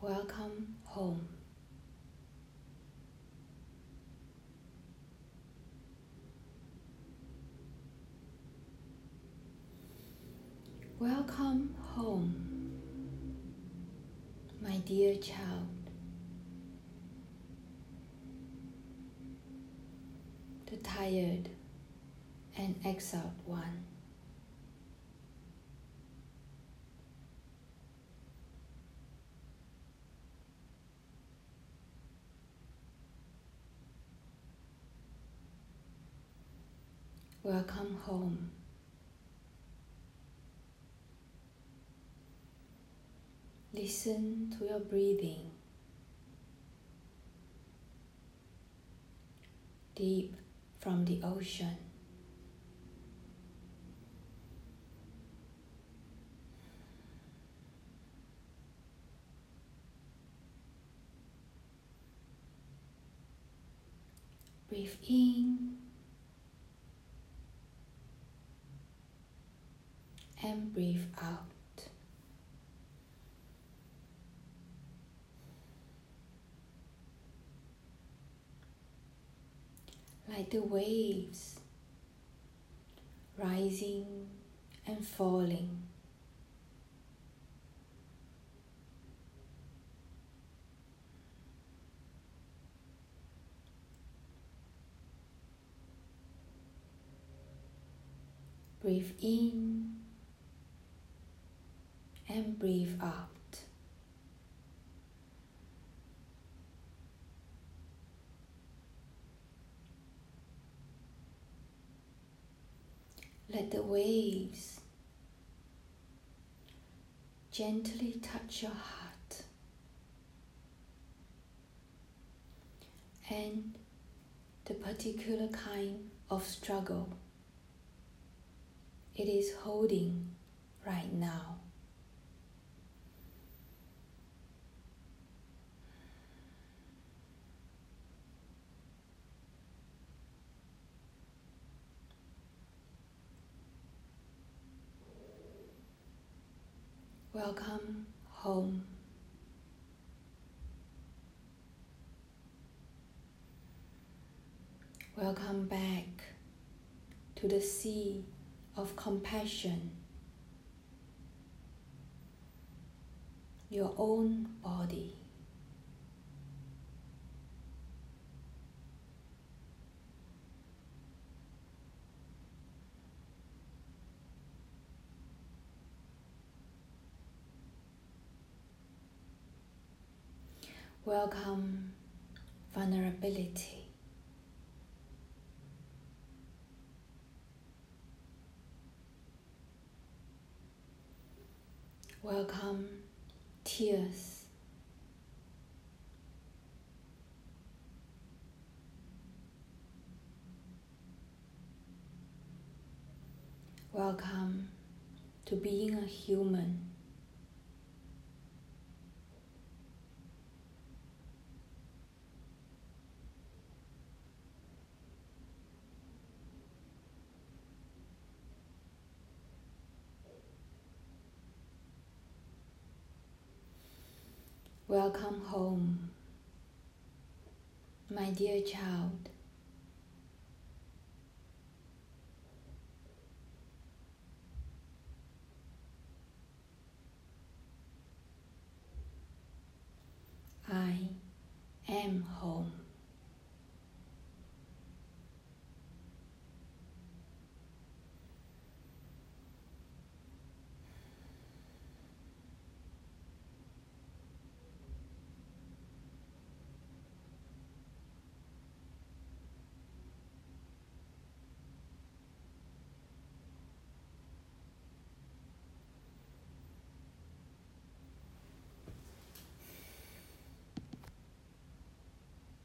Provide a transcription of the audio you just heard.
Welcome home. Welcome home, my dear child, the tired and exiled one. Welcome home. Listen to your breathing, deep from the ocean. Breathe in and breathe out. Like the waves rising and falling. Breathe in and breathe out. Let the waves gently touch your heart and the particular kind of struggle it is holding right now. Welcome home. Welcome back to the sea of compassion, your own body. Welcome vulnerability. Welcome tears. Welcome to being a human. Welcome home, my dear child. I am home.